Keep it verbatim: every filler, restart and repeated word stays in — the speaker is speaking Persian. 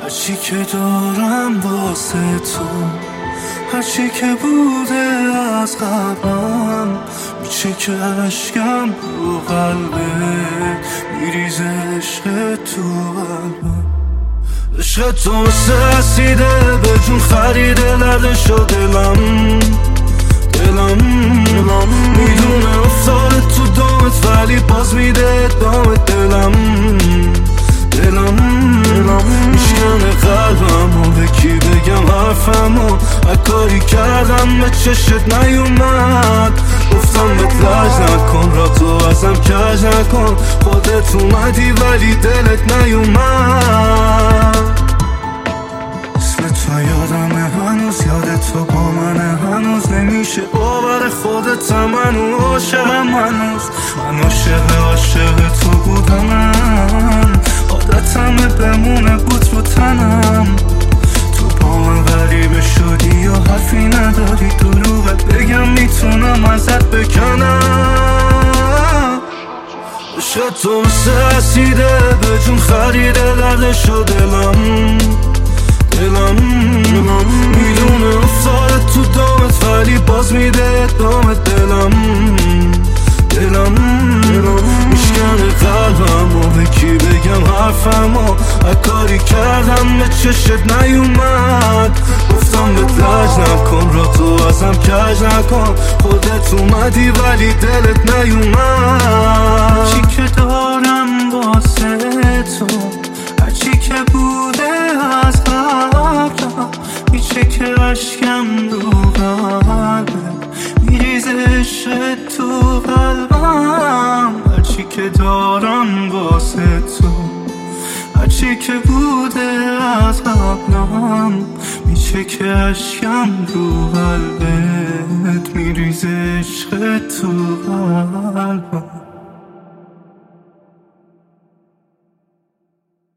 هرچی که دارم واسه تو، هرچی که بوده از قبلم، میشه که عشقم رو قلبت میریزه. عشق تو قلبم، عشق تو مثل رسیده به جون خریده لرده شد دلم. دلم میدونه افتاده تو دامت ولی باز میده دامت. دلم دلم میشکنه قلبم و به کی بگم حرفم و کاری کردم به چشت نیومد. گفتم بهت لج نکن، را تو ازم کج نکن، خودت اومدی ولی دلت نیومد. اسم تو یادمه هنوز، یاد تو با منه هنوز، نمیشه باور خودت منو عاشقم هنوز. من عاشق عاشق تو بودم، عادتمه بمونه بود رو تنم. تو با من غریبه شدی یا حرفی نداری، دروغت بگم میتونم ازت بکنم. عشق تو مثل رسیده به جون خریده لرده شد دلم. دلم میدونه افتاده تو دامت ولی باز میده دامت. دلم دلم میشکنه قلبم و به کی بگم حرفم و کاری کردم به چشت نیومد. گفتم بهت لج نکن، را تو ازم کج نکن، خودت اومدی ولی دلت نیومد. هرچی که دارم واسه تو، هرچی که بوده از قبلم، میشه که عشقم رو قلبت میریزه. عشق تو قلبم، هرچی که دارم واسه تو، هرچی که بوده از قبلم، میشه که عشقم رو قلبت میریزه. عشق تو قلبم.